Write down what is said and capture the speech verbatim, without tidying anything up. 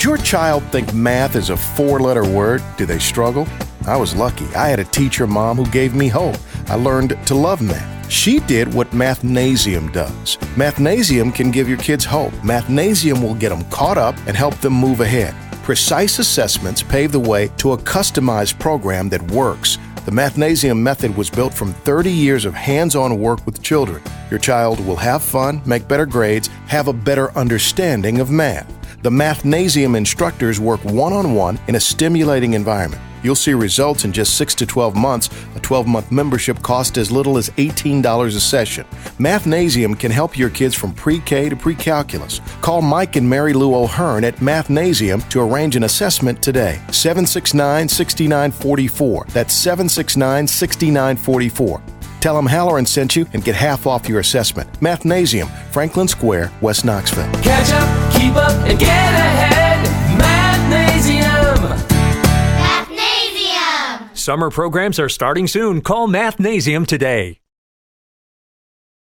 Does your child think math is a four-letter word? Do they struggle? I was lucky. I had a teacher mom who gave me hope. I learned to love math. She did what Mathnasium does. Mathnasium can give your kids hope. Mathnasium will get them caught up and help them move ahead. Precise assessments pave the way to a customized program that works. The Mathnasium method was built from thirty years of hands-on work with children. Your child will have fun, make better grades, have a better understanding of math. The Mathnasium instructors work one-on-one in a stimulating environment. You'll see results in just six to twelve months. A twelve-month membership costs as little as eighteen dollars a session. Mathnasium can help your kids from pre-K to pre-calculus. Call Mike and Mary Lou O'Hearn at Mathnasium to arrange an assessment today. seven six nine, six nine four four. That's seven six nine, six nine four four. Tell them Halloran sent you and get half off your assessment. Mathnasium, Franklin Square, West Knoxville. Catch up, keep up, and get ahead. Mathnasium. Mathnasium. Summer programs are starting soon. Call Mathnasium today.